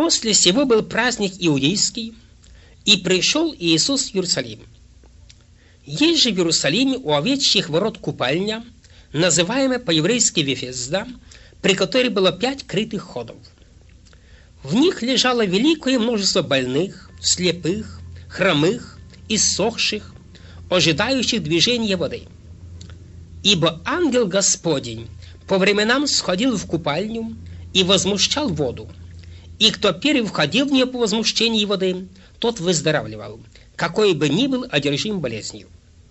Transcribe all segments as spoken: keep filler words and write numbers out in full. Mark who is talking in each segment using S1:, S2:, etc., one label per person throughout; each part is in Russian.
S1: После сего был праздник иудейский, и пришел Иисус в Иерусалим. Есть же в Иерусалиме у овечьих ворот купальня, называемая по-еврейски Вифезда, при которой было пять крытых ходов. В них лежало великое множество больных, слепых, хромых, иссохших, ожидающих движения воды. Ибо ангел Господень по временам сходил в купальню и возмущал воду, и кто первый входил в нее по возмущении воды, тот выздоравливал, какой бы ни был одержим болезнью.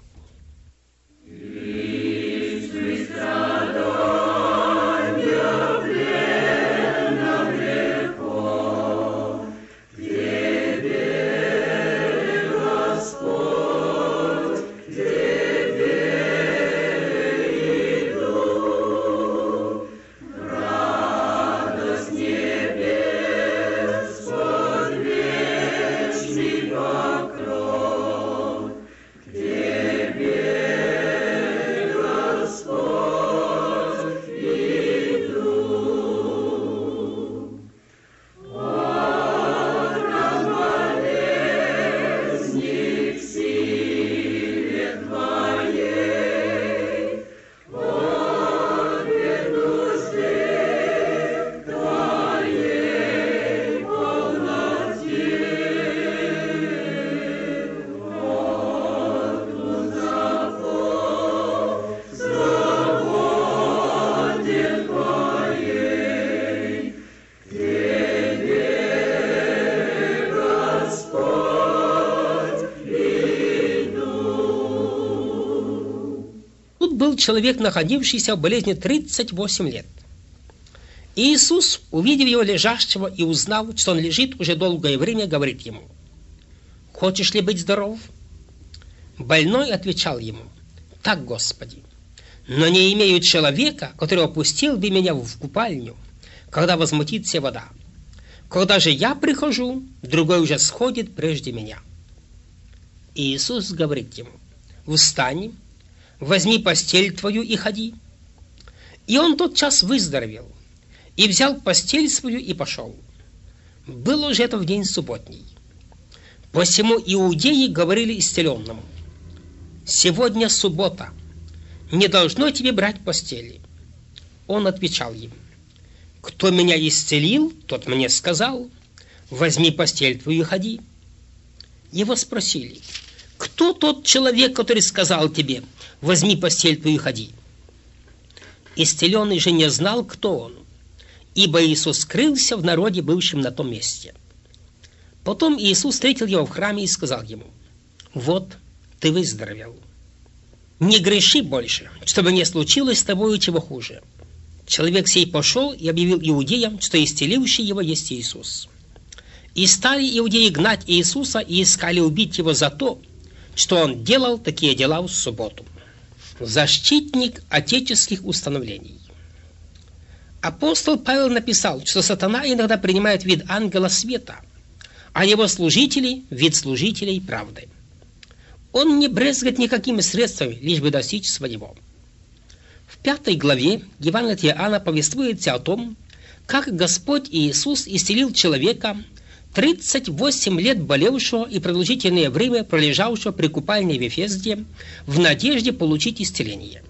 S1: Был человек, находившийся в болезни тридцать восемь лет. И Иисус, увидев его лежащего и узнав, что он лежит уже долгое время, говорит ему: «Хочешь ли быть здоров?» Больной отвечал ему: «Так, Господи, но не имею человека, который опустил бы меня в купальню, когда возмутится вода. Когда же я прихожу, другой уже сходит прежде меня». И Иисус говорит ему: «Встань, возьми постель твою и ходи». И он тотчас выздоровел, и взял постель свою и пошел. Было же это в день субботний. Посему иудеи говорили исцеленному: «Сегодня суббота, не должно тебе брать постели». Он отвечал им: «Кто меня исцелил, тот мне сказал: возьми постель твою и ходи». Его спросили: «Кто тот человек, который сказал тебе: возьми постель твою и ходи?» Исцеленный же не знал, кто он, ибо Иисус скрылся в народе, бывшем на том месте. Потом Иисус встретил его в храме и сказал ему: «Вот, ты выздоровел. Не греши больше, чтобы не случилось с тобою чего хуже». Человек сей пошел и объявил иудеям, что исцеливший его есть Иисус. И стали иудеи гнать Иисуса и искали убить его за то, что он делал такие дела в субботу. Защитник отеческих установлений. Апостол Павел написал, что сатана иногда принимает вид ангела света, а его служители – вид служителей правды. Он не брезгает никакими средствами, лишь бы достичь своего. В пятой главе Евангелия от Иоанна повествуется о том, как Господь Иисус исцелил человека, тридцать восемь лет болевшего и продолжительное время пролежавшего при купальне в Вифезде, в надежде получить исцеление.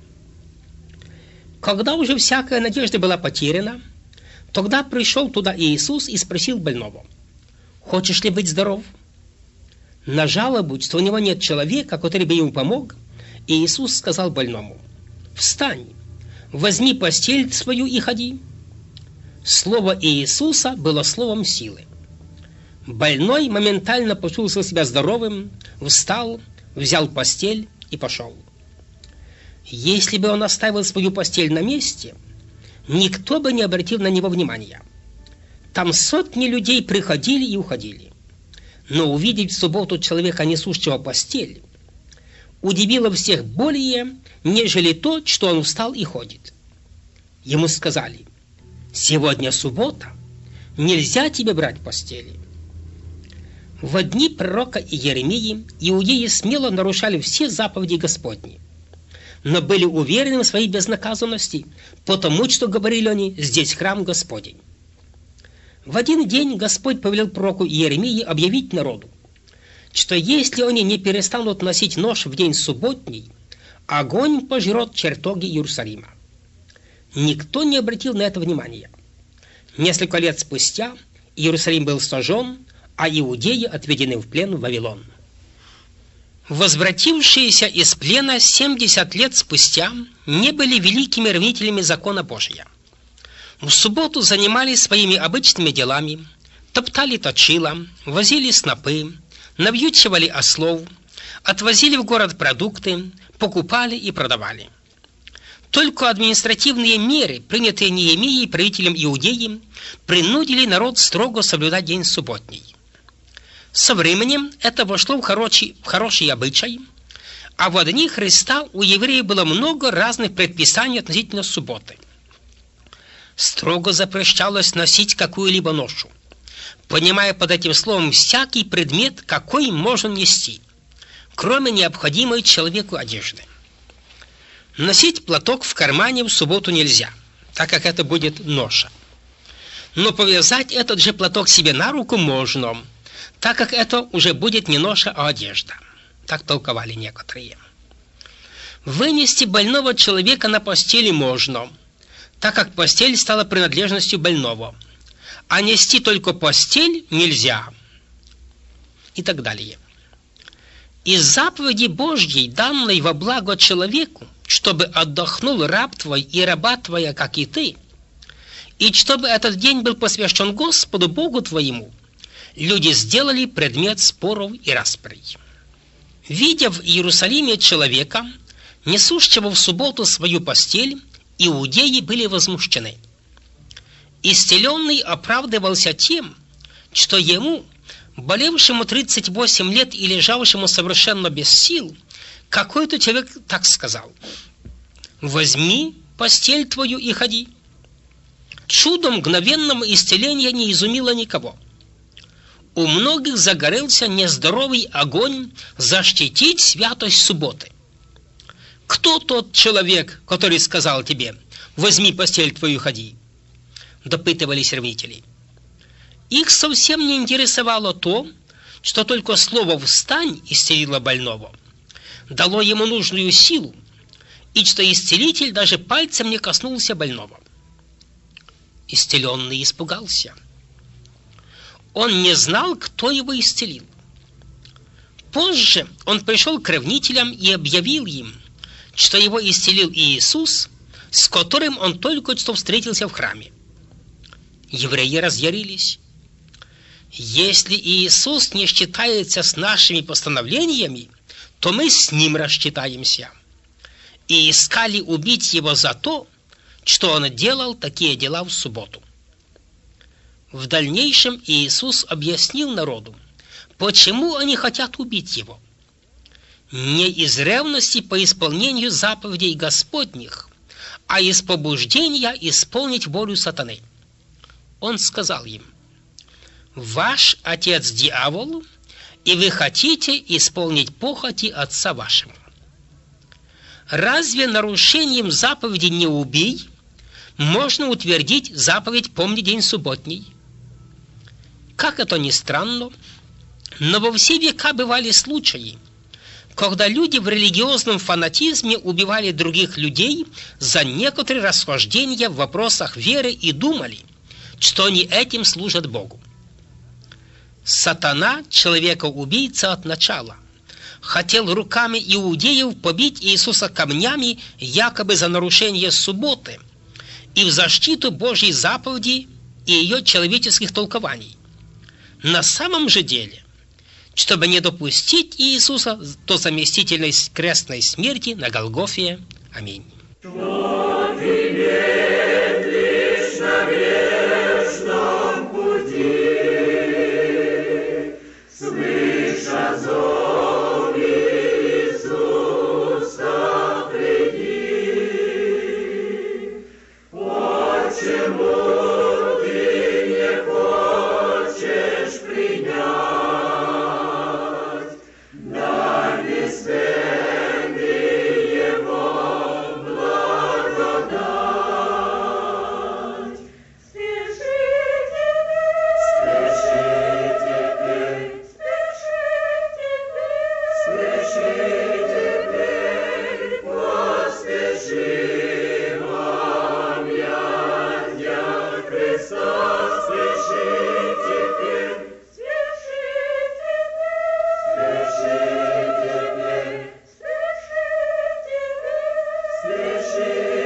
S1: Когда уже всякая надежда была потеряна, тогда пришел туда Иисус и спросил больного: «Хочешь ли быть здоров?» На жалобу, что у него нет человека, который бы ему помог, Иисус сказал больному: «Встань, возьми постель свою и ходи». Слово Иисуса было словом силы. Больной моментально почувствовал себя здоровым, встал, взял постель и пошел. Если бы он оставил свою постель на месте, никто бы не обратил на него внимания. Там сотни людей приходили и уходили. Но увидеть в субботу человека, несущего постель, удивило всех более, нежели то, что он встал и ходит. Ему сказали: «Сегодня суббота, нельзя тебе брать постели». В дни пророка Иеремии иудеи смело нарушали все заповеди Господни, но были уверены в своей безнаказанности, потому что, говорили они, здесь храм Господень. В один день Господь повелел пророку Иеремии объявить народу, что если они не перестанут носить нож в день субботний, огонь пожрет чертоги Иерусалима. Никто не обратил на это внимания. Несколько лет спустя Иерусалим был сожжен, а иудеи отведены в плен в Вавилон. Возвратившиеся из плена семьдесят лет спустя не были великими ревнителями закона Божия. В субботу занимались своими обычными делами, топтали точила, возили снопы, навьючивали ослов, отвозили в город продукты, покупали и продавали. Только административные меры, принятые Неемией, правителем Иудеи, принудили народ строго соблюдать день субботний. Со временем это вошло в хороший, в хороший обычай, а в дни Христа у евреев было много разных предписаний относительно субботы. Строго запрещалось носить какую-либо ношу, понимая под этим словом всякий предмет, какой можно нести, кроме необходимой человеку одежды. Носить платок в кармане в субботу нельзя, так как это будет ноша. Но повязать этот же платок себе на руку можно, так как это уже будет не ноша, а одежда. Так толковали некоторые. Вынести больного человека на постели можно, так как постель стала принадлежностью больного, а нести только постель нельзя. И так далее. Из заповеди Божьей, данной во благо человеку, чтобы отдохнул раб твой и раба твоя, как и ты, и чтобы этот день был посвящен Господу Богу твоему, люди сделали предмет споров и расприй. Видя в Иерусалиме человека, несущего в субботу свою постель, иудеи были возмущены. Исцеленный оправдывался тем, что ему, болевшему тридцать восемь лет и лежавшему совершенно без сил, какой-то человек так сказал: «Возьми постель твою и ходи». Чудом мгновенного исцеления не изумило никого. У многих загорелся нездоровый огонь защитить святость субботы. «Кто тот человек, который сказал тебе: возьми постель твою и ходи?» Допытывались ревнители. Их совсем не интересовало то, что только слово «встань» исцелило больного, дало ему нужную силу, и что исцелитель даже пальцем не коснулся больного. Исцеленный испугался. Он не знал, кто его исцелил. Позже он пришел к ревнителям и объявил им, что его исцелил Иисус, с которым он только что встретился в храме. Евреи разъярились. Если Иисус не считается с нашими постановлениями, то мы с ним рассчитаемся. И искали убить его за то, что он делал такие дела в субботу. В дальнейшем Иисус объяснил народу, почему они хотят убить его. Не из ревности по исполнению заповедей Господних, а из побуждения исполнить волю сатаны. Он сказал им: «Ваш отец дьявол, и вы хотите исполнить похоти отца вашего». Разве нарушением заповеди «не убий» можно утвердить заповедь «помни день субботний»? Как это ни странно, но во все века бывали случаи, когда люди в религиозном фанатизме убивали других людей за некоторые расхождения в вопросах веры и думали, что они этим служат Богу. Сатана, человека-убийца от начала, хотел руками иудеев побить Иисуса камнями якобы за нарушение субботы и в защиту Божьей заповеди и ее человеческих толкований. На самом же деле, чтобы не допустить Иисуса до заместительной крестной смерти на Голгофе. Аминь.
S2: спеши.